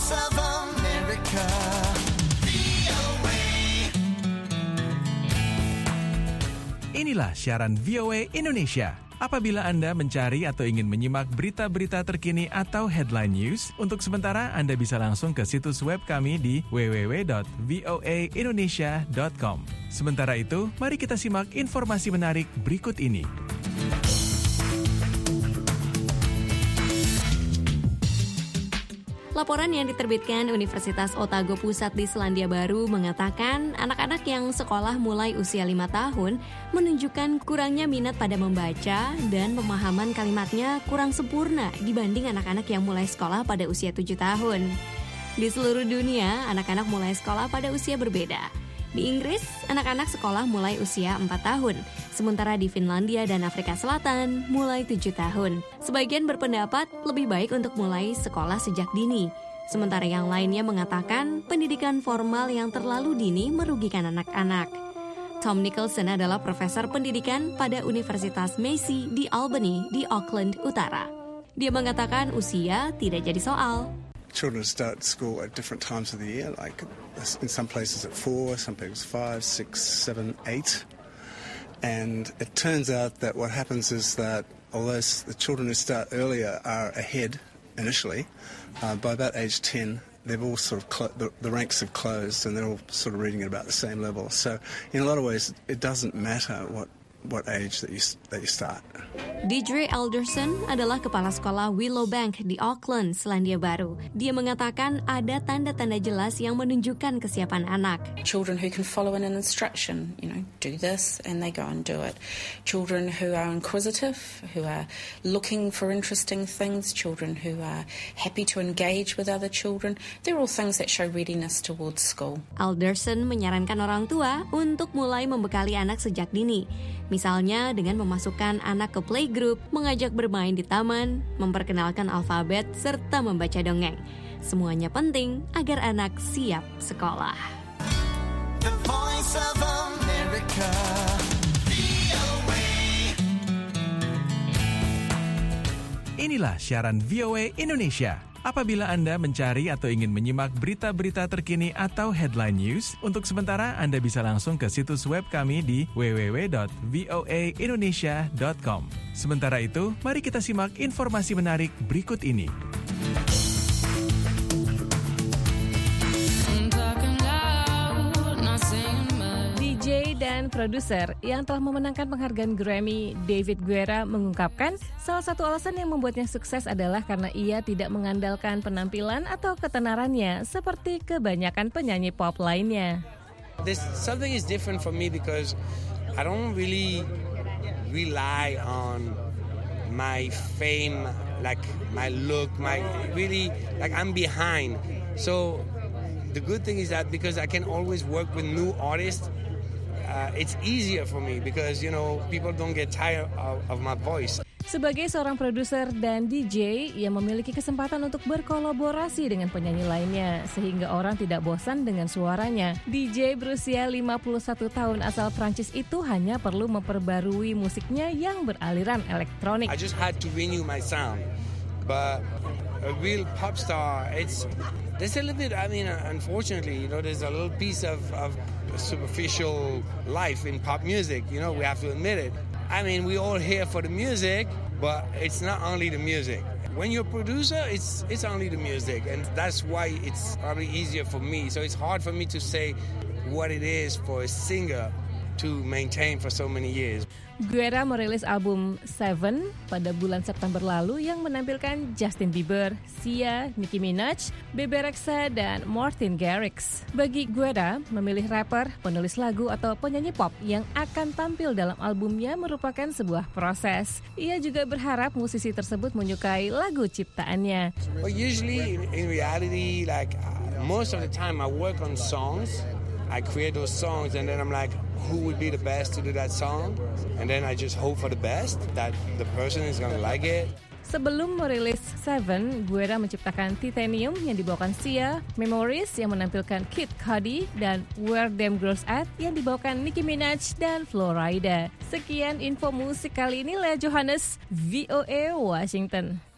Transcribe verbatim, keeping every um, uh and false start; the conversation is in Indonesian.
Voice of America. Inilah siaran V O A Indonesia. Apabila Anda mencari atau ingin menyimak berita-berita terkini atau headline news, untuk sementara Anda bisa langsung ke situs web kami di w w w dot voa indonesia dot com. Sementara itu, mari kita simak informasi menarik berikut ini. Laporan yang diterbitkan Universitas Otago Pusat di Selandia Baru mengatakan anak-anak yang sekolah mulai usia lima tahun menunjukkan kurangnya minat pada membaca dan pemahaman kalimatnya kurang sempurna dibanding anak-anak yang mulai sekolah pada usia tujuh tahun. Di seluruh dunia, anak-anak mulai sekolah pada usia berbeda. Di Inggris, anak-anak sekolah mulai usia empat tahun, sementara di Finlandia dan Afrika Selatan mulai tujuh tahun. Sebagian berpendapat lebih baik untuk mulai sekolah sejak dini, sementara yang lainnya mengatakan pendidikan formal yang terlalu dini merugikan anak-anak. Tom Nicholson adalah profesor pendidikan pada Universitas Massey di Albany di Auckland Utara. Dia mengatakan usia tidak jadi soal. Children start school at different times of the year, like in some places at four, some places five, six, seven, eight. And it turns out that what happens is that although the children who start earlier are ahead initially, uh, by about age ten, they've all sort of, clo- the, the ranks have closed and they're all sort of reading at about the same level. So in a lot of ways, it doesn't matter what what age that you that you start. Deidre Alderson adalah kepala sekolah Willowbank di Auckland, Selandia Baru. Dia mengatakan ada tanda-tanda jelas yang menunjukkan kesiapan anak. Children who can follow an instruction, you know, do this, and they go and do it. Children who are inquisitive, who are looking for interesting things, children who are happy to engage with other children. They're all things that show readiness towards school. Alderson menyarankan orang tua untuk mulai membekali anak sejak dini. Misalnya dengan memasukkan anak ke playgroup, mengajak bermain di taman, memperkenalkan alfabet, serta membaca dongeng. Semuanya penting agar anak siap sekolah. The Voice of America. Inilah siaran V O A Indonesia. Apabila Anda mencari atau ingin menyimak berita-berita terkini atau headline news, untuk sementara Anda bisa langsung ke situs web kami di w w w dot voa indonesia dot com. Sementara itu, mari kita simak informasi menarik berikut ini. D J dan produser yang telah memenangkan penghargaan Grammy, David Guetta, mengungkapkan salah satu alasan yang membuatnya sukses adalah karena ia tidak mengandalkan penampilan atau ketenarannya seperti kebanyakan penyanyi pop lainnya. There's something is different for me because I don't really rely on my fame, like my look, my really like I'm behind. So the good thing is that because I can always work with new artists, Uh, it's easier for me because, you know, people don't get tired of, of my voice. Sebagai seorang produser dan D J, ia memiliki kesempatan untuk berkolaborasi dengan penyanyi lainnya, sehingga orang tidak bosan dengan suaranya. D J berusia lima puluh satu tahun asal Prancis itu hanya perlu memperbarui musiknya yang beraliran elektronik. I just had to renew my sound, but a real pop star, it's there's a little bit, I mean, unfortunately, you know, there's a little piece of, of superficial life in pop music, you know, we have to admit it. I mean, we all here for the music, but it's not only the music. When you're a producer, it's it's only the music, and that's why it's probably easier for me. So it's hard for me to say what it is for a singer to maintain for so many years. Guetta merilis album Seven pada bulan September lalu yang menampilkan Justin Bieber, Sia, Nicki Minaj, Bebe Rexha, dan Martin Garrix. Bagi Guetta, memilih rapper, penulis lagu, atau penyanyi pop yang akan tampil dalam albumnya merupakan sebuah proses. Ia juga berharap musisi tersebut menyukai lagu ciptaannya. Well, usually in, in reality, like uh, most of the time I work on songs. I create those songs and then I'm like, who would be the best to do that song? And then I just hope for the best, that the person is gonna like it. Sebelum merilis Seven, Guetta menciptakan Titanium yang dibawakan Sia, Memories yang menampilkan Kid Cudi, dan Where Them Girls At yang dibawakan Nicki Minaj dan Flo Rida. Sekian info musik kali ini, Lea Johannes, V O A Washington.